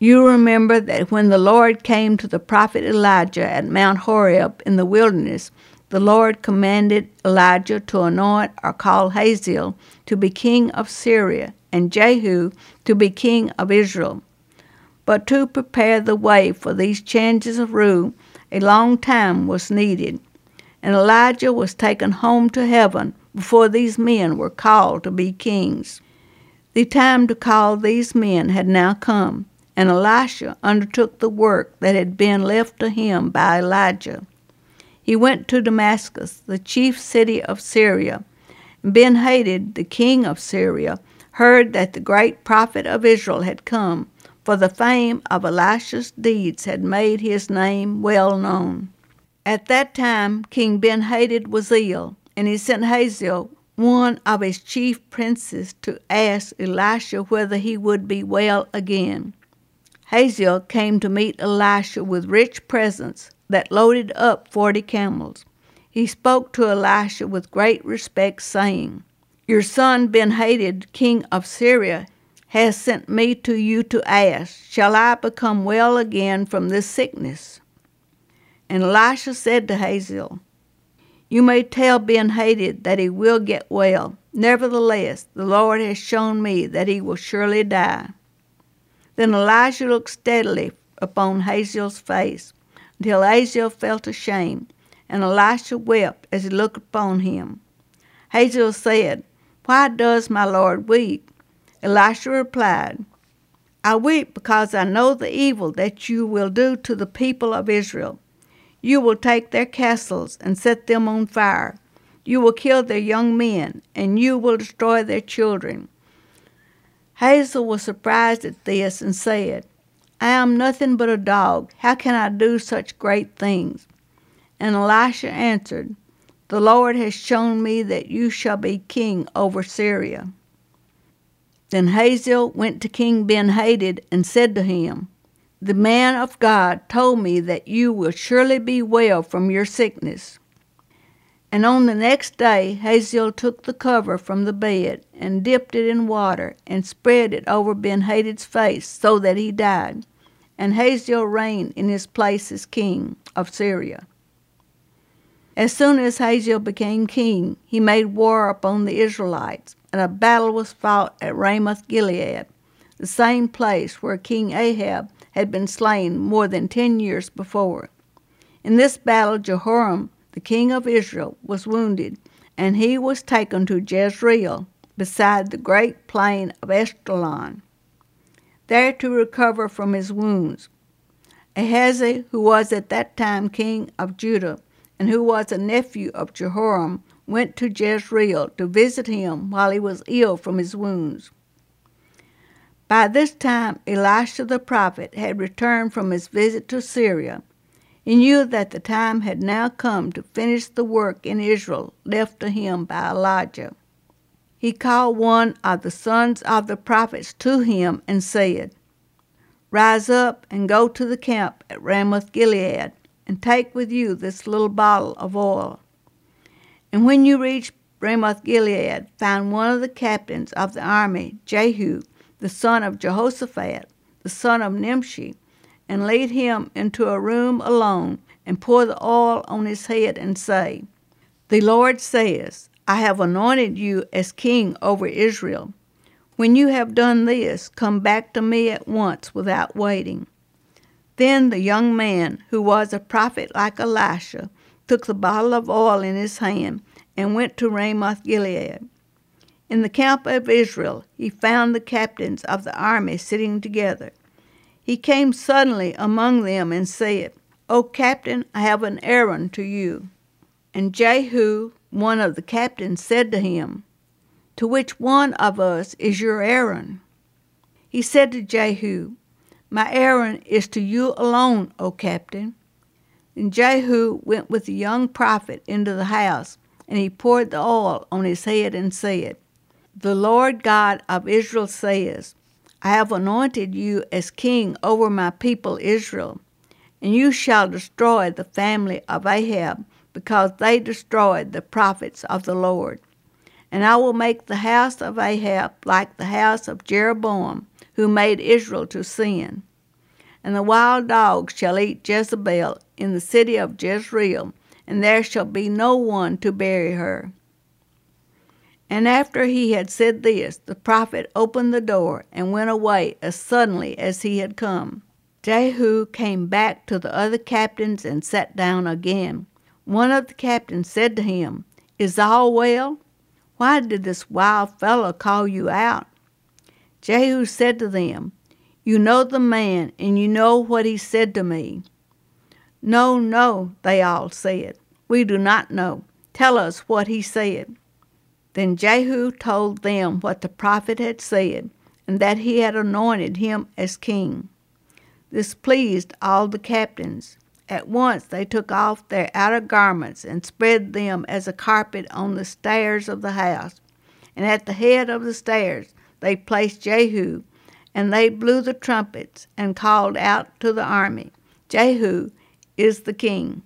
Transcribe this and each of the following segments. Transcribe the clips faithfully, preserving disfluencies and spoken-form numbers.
You remember that when the Lord came to the prophet Elijah at Mount Horeb in the wilderness, the Lord commanded Elijah to anoint or call Hazael to be king of Syria and Jehu to be king of Israel. But to prepare the way for these changes of rule, a long time was needed, and Elijah was taken home to heaven before these men were called to be kings. The time to call these men had now come, and Elisha undertook the work that had been left to him by Elijah. He went to Damascus, the chief city of Syria. Ben-Hadad, the king of Syria, heard that the great prophet of Israel had come, for the fame of Elisha's deeds had made his name well known. At that time King Ben-Hadad was ill, and he sent Hazael, one of his chief princes, to ask Elisha whether he would be well again. Hazael came to meet Elisha with rich presents that loaded up forty camels. He spoke to Elisha with great respect, saying, "Your son Ben-Hadad, king of Syria, has sent me to you to ask, shall I become well again from this sickness?" And Elisha said to Hazael, "You may tell Ben-Hadad that he will get well. Nevertheless, the Lord has shown me that he will surely die." Then Elijah looked steadily upon Hazael's face, until Hazael felt ashamed, and Elisha wept as he looked upon him. Hazael said, "Why does my Lord weep?" Elisha replied, "I weep because I know the evil that you will do to the people of Israel. You will take their castles and set them on fire. You will kill their young men, and you will destroy their children." Hazael was surprised at this and said, "I am nothing but a dog. How can I do such great things?" And Elisha answered, "The Lord has shown me that you shall be king over Syria." Then Hazael went to King Ben-Hadad and said to him, "The man of God told me that you will surely be well from your sickness." And on the next day Hazael took the cover from the bed and dipped it in water and spread it over Ben-Hadad's face so that he died. And Hazael reigned in his place as king of Syria. As soon as Hazael became king, he made war upon the Israelites, and a battle was fought at Ramoth-Gilead, the same place where King Ahab had been slain more than ten years before. In this battle Jehoram, the king of Israel, was wounded, and he was taken to Jezreel, beside the great plain of Esdraelon, there to recover from his wounds. Ahaziah, who was at that time king of Judah, and who was a nephew of Jehoram, went to Jezreel to visit him while he was ill from his wounds. By this time Elisha the prophet had returned from his visit to Syria. He knew that the time had now come to finish the work in Israel left to him by Elijah. He called one of the sons of the prophets to him and said, "Rise up and go to the camp at Ramoth-Gilead, and take with you this little bottle of oil. And when you reach Ramoth-Gilead, find one of the captains of the army, Jehu, the son of Jehoshaphat, the son of Nimshi, and lead him into a room alone, and pour the oil on his head, and say, 'The Lord says, I have anointed you as king over Israel. When you have done this, come back to me at once without waiting.'" Then the young man, who was a prophet like Elisha, took the bottle of oil in his hand and went to Ramoth-Gilead. In the camp of Israel he found the captains of the army sitting together. He came suddenly among them and said, "O captain, I have an errand to you." And Jehu, one of the captains, said to him, "To which one of us is your errand?" He said to Jehu, "My errand is to you alone, O captain." Then Jehu went with the young prophet into the house, and he poured the oil on his head and said, "The Lord God of Israel says, I have anointed you as king over my people Israel, and you shall destroy the family of Ahab, because they destroyed the prophets of the Lord. And I will make the house of Ahab like the house of Jeroboam, who made Israel to sin. And the wild dogs shall eat Jezebel in the city of Jezreel, and there shall be no one to bury her. And after he had said this, the prophet opened the door and went away as suddenly as he had come. Jehu came back to the other captains and sat down again. One of the captains said to him, "Is all well? Why did this wild fellow call you out?" Jehu said to them, "You know the man, and you know what he said to me." "No, no," they all said. "We do not know. Tell us what he said." Then Jehu told them what the prophet had said, and that he had anointed him as king. This pleased all the captains. At once they took off their outer garments and spread them as a carpet on the stairs of the house. And at the head of the stairs they placed Jehu, and they blew the trumpets and called out to the army, "Jehu is the king."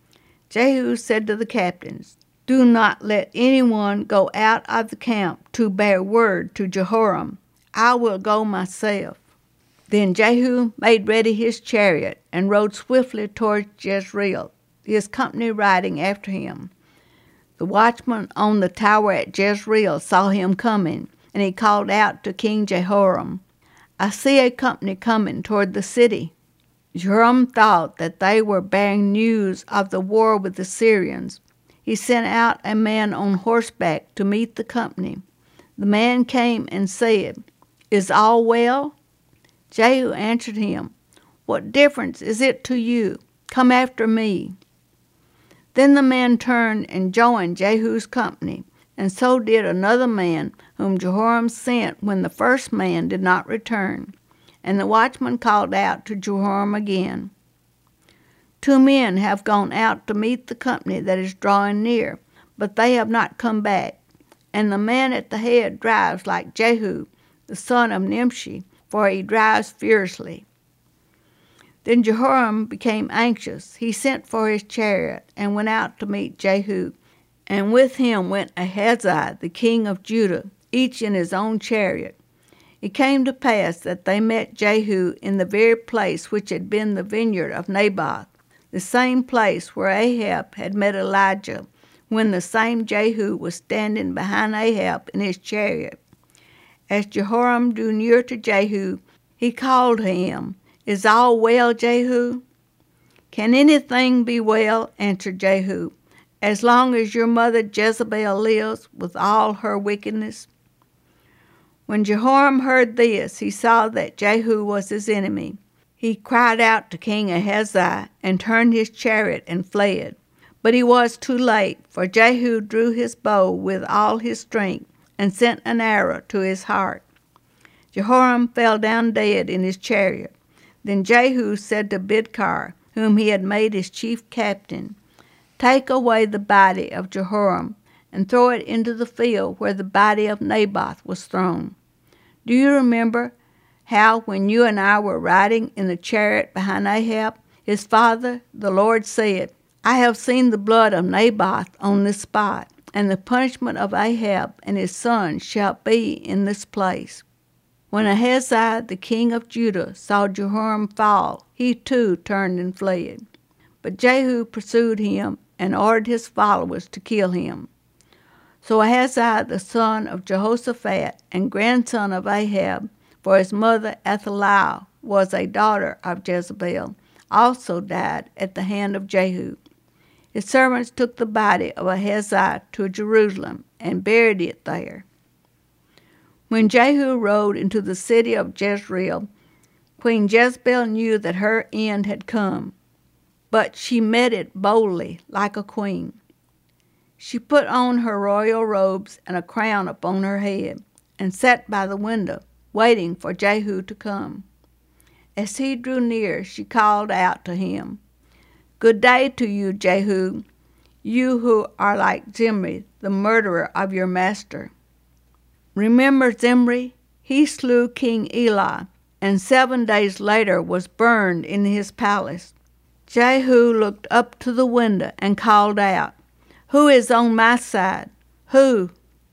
Jehu said to the captains, "Do not let anyone go out of the camp to bear word to Jehoram. I will go myself." Then Jehu made ready his chariot and rode swiftly toward Jezreel, his company riding after him. The watchman on the tower at Jezreel saw him coming, and he called out to King Jehoram, "I see a company coming toward the city." Jehoram thought that they were bearing news of the war with the Syrians. He sent out a man on horseback to meet the company. The man came and said, "Is all well?" Jehu answered him, "What difference is it to you? Come after me." Then the man turned and joined Jehu's company, and so did another man whom Jehoram sent when the first man did not return. And the watchman called out to Jehoram again, "Two men have gone out to meet the company that is drawing near, but they have not come back. And the man at the head drives like Jehu, the son of Nimshi, for he drives fiercely." Then Jehoram became anxious. He sent for his chariot and went out to meet Jehu. And with him went Ahaziah, the king of Judah, each in his own chariot. It came to pass that they met Jehu in the very place which had been the vineyard of Naboth, the same place where Ahab had met Elijah, when the same Jehu was standing behind Ahab in his chariot. As Jehoram drew near to Jehu, he called to him, "Is all well, Jehu?" "Can anything be well," answered Jehu, "as long as your mother Jezebel lives with all her wickedness?" When Jehoram heard this, he saw that Jehu was his enemy. He cried out to King Ahaziah and turned his chariot and fled. But he was too late, for Jehu drew his bow with all his strength and sent an arrow to his heart. Jehoram fell down dead in his chariot. Then Jehu said to Bidkar, whom he had made his chief captain, "Take away the body of Jehoram and throw it into the field where the body of Naboth was thrown. Do you remember how when you and I were riding in the chariot behind Ahab, his father, the Lord said, 'I have seen the blood of Naboth on this spot, and the punishment of Ahab and his sons shall be in this place.'" When Ahaziah, the king of Judah, saw Jehoram fall, he too turned and fled. But Jehu pursued him and ordered his followers to kill him. So Ahaziah, the son of Jehoshaphat and grandson of Ahab, for his mother Athaliah was a daughter of Jezebel, also died at the hand of Jehu. His servants took the body of Ahaziah to Jerusalem and buried it there. When Jehu rode into the city of Jezreel, Queen Jezebel knew that her end had come, but she met it boldly like a queen. She put on her royal robes and a crown upon her head, and sat by the window, waiting for Jehu to come. As he drew near, she called out to him, "Good day to you, Jehu, you who are like Zimri, the murderer of your master." Remember Zimri? He slew King Elah, and seven days later was burned in his palace. Jehu looked up to the window and called out, "Who is on my side? Who?"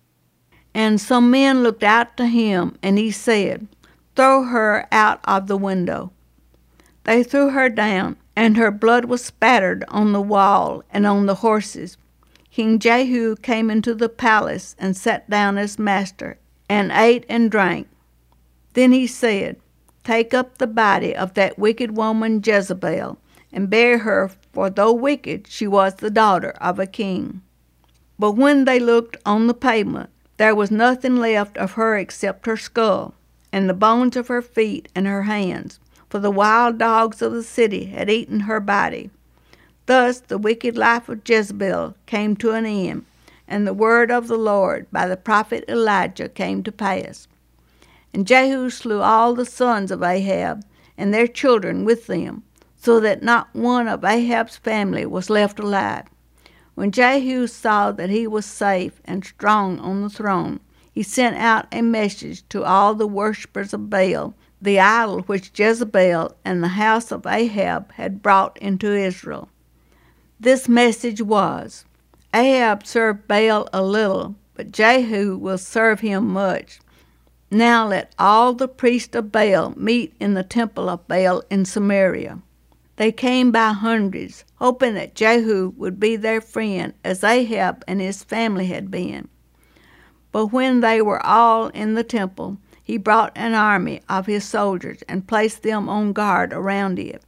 And some men looked out to him, and he said, "Throw her out of the window." They threw her down, and her blood was spattered on the wall and on the horses. King Jehu came into the palace and sat down as master, and ate and drank. Then he said, Take up the body of that wicked woman Jezebel, and bury her, for though wicked, she was the daughter of a king. But when they looked on the pavement, there was nothing left of her except her skull, and the bones of her feet and her hands, for the wild dogs of the city had eaten her body. Thus the wicked life of Jezebel came to an end, and the word of the Lord by the prophet Elijah came to pass. And Jehu slew all the sons of Ahab, and their children with them, so that not one of Ahab's family was left alive. When Jehu saw that he was safe and strong on the throne, he sent out a message to all the worshippers of Baal, the idol which Jezebel and the house of Ahab had brought into Israel. This message was, Ahab served Baal a little, but Jehu will serve him much. Now let all the priests of Baal meet in the temple of Baal in Samaria. They came by hundreds, hoping that Jehu would be their friend as Ahab and his family had been. But when they were all in the temple, he brought an army of his soldiers and placed them on guard around it.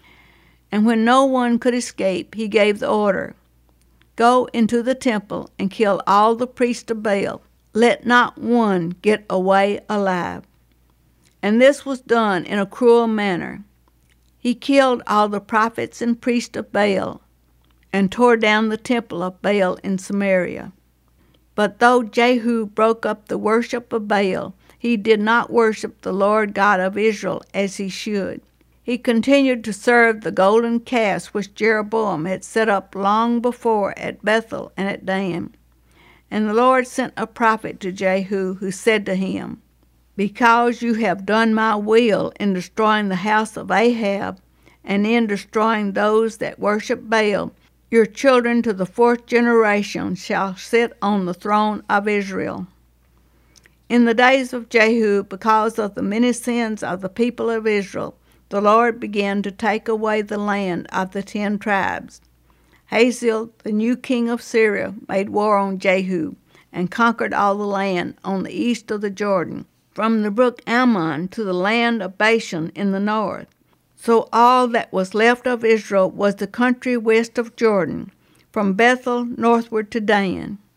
And when no one could escape, he gave the order, Go into the temple and kill all the priests of Baal. Let not one get away alive. And this was done in a cruel manner. He killed all the prophets and priests of Baal, and tore down the temple of Baal in Samaria. But though Jehu broke up the worship of Baal, he did not worship the Lord God of Israel as he should. He continued to serve the golden calves which Jeroboam had set up long before at Bethel and at Dan. And the Lord sent a prophet to Jehu, who said to him, Because you have done my will in destroying the house of Ahab, and in destroying those that worship Baal, your children to the fourth generation shall sit on the throne of Israel. In the days of Jehu, because of the many sins of the people of Israel, the Lord began to take away the land of the ten tribes. Hazael, the new king of Syria, made war on Jehu, and conquered all the land on the east of the Jordan, from the brook Ammon to the land of Bashan in the north. So all that was left of Israel was the country west of Jordan, from Bethel northward to Dan.